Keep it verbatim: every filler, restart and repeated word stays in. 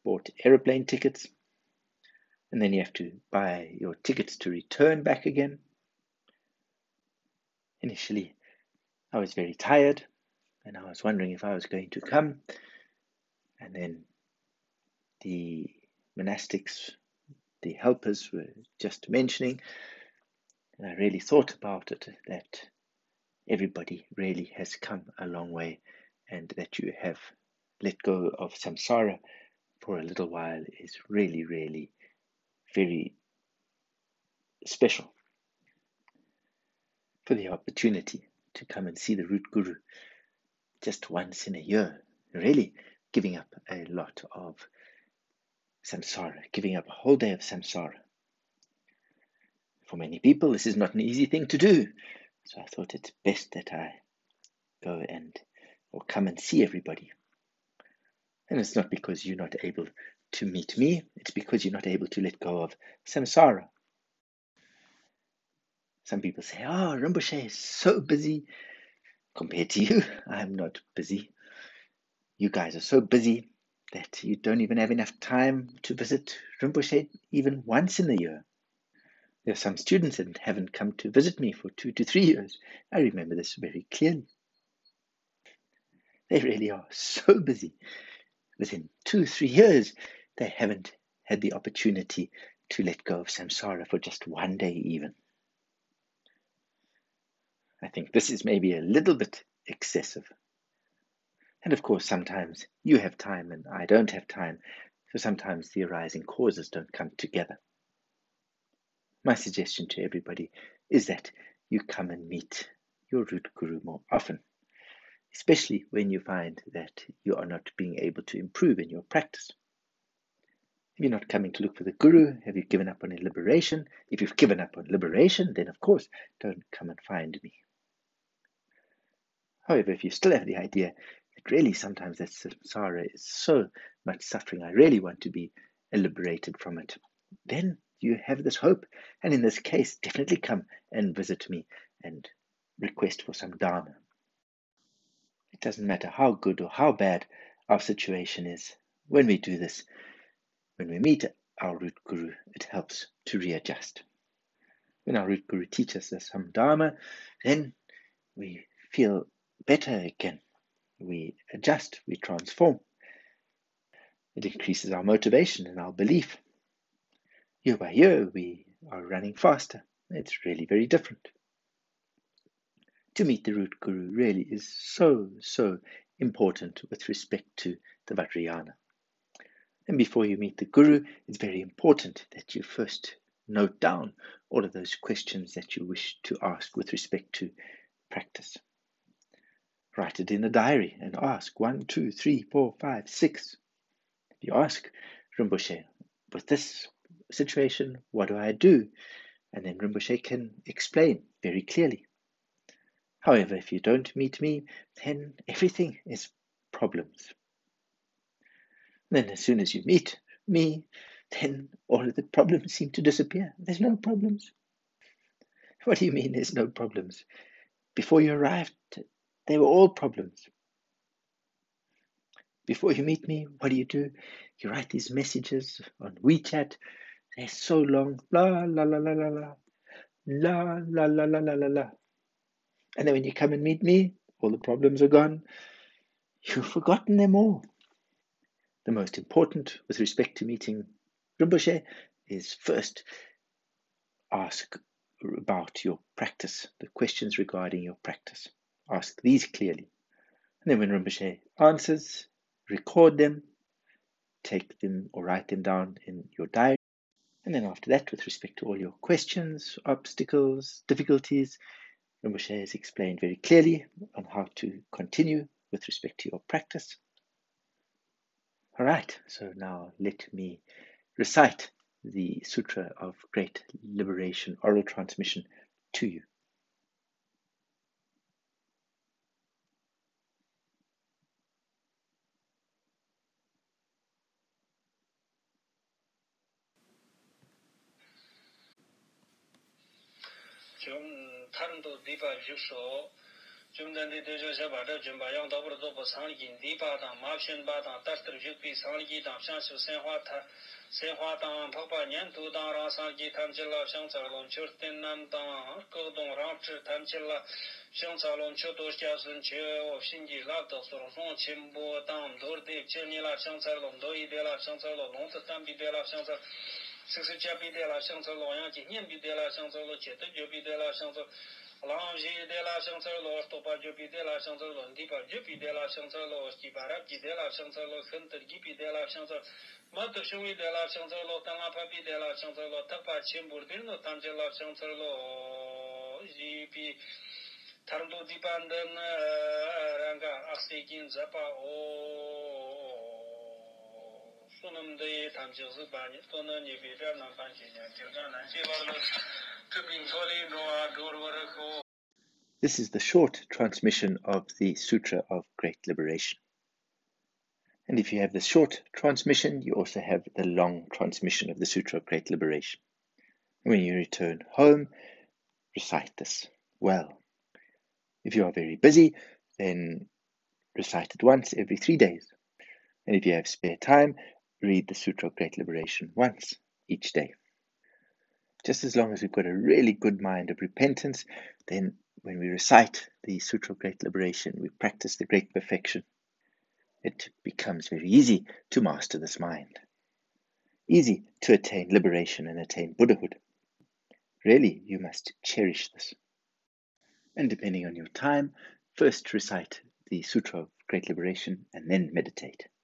bought aeroplane tickets, and then you have to buy your tickets to return back again. Initially, I was very tired, and I was wondering if I was going to come. And then the monastics, the helpers, were just mentioning, and I really thought about it, that everybody really has come a long way, and that you have let go of samsara for a little while is really, really very special. For the opportunity to come and see the root guru just once in a year, really giving up a lot of samsara, giving up a whole day of samsara. For many people, this is not an easy thing to do. So I thought it's best that I go and or come and see everybody. And it's not because you're not able to meet me, it's because you're not able to let go of samsara. Some people say, oh, Rinpoche is so busy. Compared to you, I'm not busy. You guys are so busy that you don't even have enough time to visit Rinpoche even once in the year. There are some students that haven't come to visit me for two to three years. I remember this very clearly. They really are so busy. Within two, three years, they haven't had the opportunity to let go of samsara for just one day even. I think this is maybe a little bit excessive. And of course, sometimes you have time and I don't have time, so sometimes the arising causes don't come together. My suggestion to everybody is that you come and meet your root guru more often, especially when you find that you are not being able to improve in your practice. If you're not coming to look for the guru, have you given up on liberation? If you've given up on liberation, then of course, don't come and find me. However, if you still have the idea that really sometimes that samsara is so much suffering, I really want to be liberated from it, then you have this hope. And in this case, definitely come and visit me and request for some dharma. It doesn't matter how good or how bad our situation is. When we do this, when we meet our root guru, it helps to readjust. When our root guru teaches us some dharma, then we feel better again. We adjust, we transform. It increases our motivation and our belief. Year by year, we are running faster. It's really very different. To meet the root guru really is so, so important with respect to the Vajrayana. And before you meet the guru, it's very important that you first note down all of those questions that you wish to ask with respect to practice. Write it in a diary and ask one, two, three, four, five, six. If you ask Rinpoche, with this situation, what do I do? And then Rinpoche can explain very clearly. However, if you don't meet me, then everything is problems. Then as soon as you meet me, then all of the problems seem to disappear. There's no problems. What do you mean there's no problems? Before you arrived, they were all problems. Before you meet me, what do you do? You write these messages on WeChat. They're so long. La, la, la, la, la, la. La, la, la, la, la, la, la. And then when you come and meet me, all the problems are gone. You've forgotten them all. The most important with respect to meeting Rinpoche is first ask about your practice, the questions regarding your practice. Ask these clearly. And then when Rinpoche answers, record them, take them or write them down in your diary. And then after that, with respect to all your questions, obstacles, difficulties, Rinpoche has explained very clearly on how to continue with respect to your practice. All right, so now let me recite the Sutra of Great Liberation oral transmission to you. 좀 타른도 리바 주소 Jumdandi Dejo Shabada Jumbayang Double Double Sangi, Dipa, Martian Bada, Duster Jupi, Sangi, Shanshu Senhata, Senhata, Papa Nyantu, Rasangi, Tangela, Shansalon, Churtin, Nanda, Kodon Rapture, Tangela, Shansalon, Choto, Jason, Chair of Shingi, Lata, Soron, Chimbo, Dam, Dorde, Chenila, Shansalon, Doi de la Shansalon, Tambi de la Shansal, Six Japi de la Shansalon, Yambi de la Shansalo, Cheta, Jobi de la Shansal. Langi de la Chancelo, Stopa Jupi de la Chancelo, Dipa Jupi de la Chancelo, Stiparaki de la Chancelo, Hunter Gipi de la Chancelo, Matu Shui de la Chancelo, Tanapapi de la Chancelo, Tapa Chimburdino, Tangela Chancelo, Gipi, Tardo Dipandan, Ranga, Aksikin Zapa, O. Sunum de Tamjus Bani, Tona Nibira, Nampanjina, Tirgana, Jivala, Tubin Toli, Noa, Dorwaraco. This is the short transmission of the Sutra of Great Liberation. And if you have the short transmission, you also have the long transmission of the Sutra of Great Liberation. When you return home, recite this well. If you are very busy, then recite it once every three days. And if you have spare time, read the Sutra of Great Liberation once each day. Just as long as we've got a really good mind of repentance, then when we recite the Sutra of Great Liberation, we practice the great perfection. It becomes very easy to master this mind. Easy to attain liberation and attain Buddhahood. Really, you must cherish this. And depending on your time, first recite the Sutra of Great Liberation and then meditate.